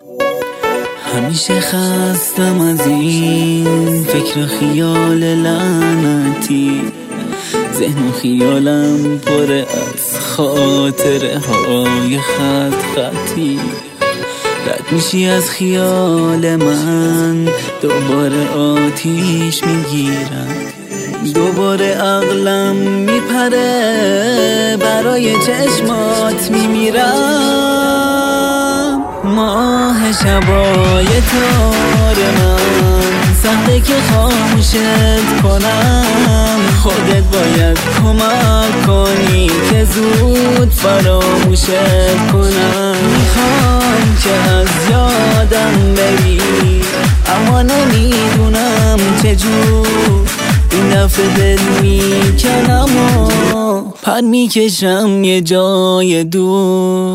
همیشه خستم از این فکر و خیال لعنتی، ذهن و خیالم پر از خاطره های خط خطی. رد میشی از خیال من، دوباره آتیش میگیرم، دوباره عقلم میپره، برای چشمات میمیرم. ماه شبای تار من، سخته که خاموشت کنم، خودت باید کمک کنی که زود فراموشت کنم. میخوام که از یادم بری، اما نمیدونم چجور. این دفعه دل میکنم و پر میکشم یه جای دور.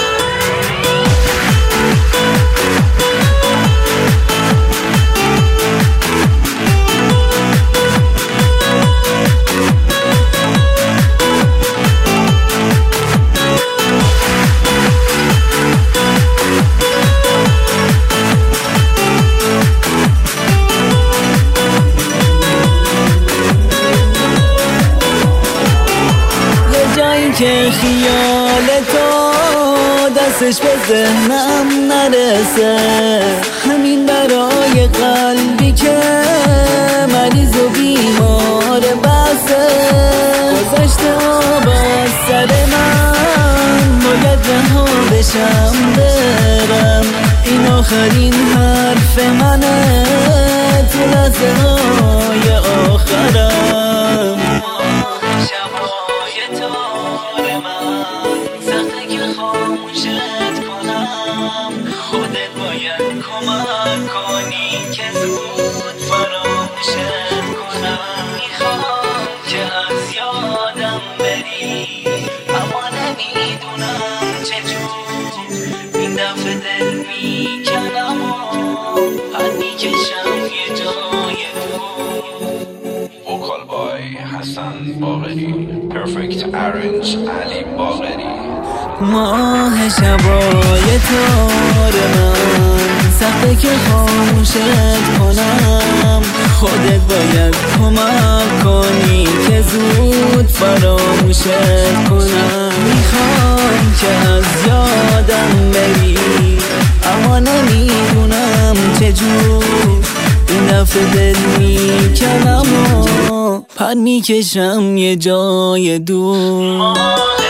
که خیال تو دستش به ذهنم نرسه، همین برای قلبی که مریض و بیمار بسه. گذشته آب از سر من، باید رها بشم برم. این آخرین حرف منه تو لحظه های آخرم. خودت باید کمک کنی که زود فراموشت کنم. میخوام که از یادم بری، اما نمیدونم چجور. این دفعه دل میکنم و پر میکشم یه جای دور. وکال بای حسن باقری، پرفکت ارنج علی باقری. ماه شبای تار من، سخته که خاموشت کنم، خودت باید کمک کنی که زود فراموشت کنم. میخوام که از یادم بری، اما نمیدونم چجور. این دفعه دل میکنم و پر میکشم یه جای دور.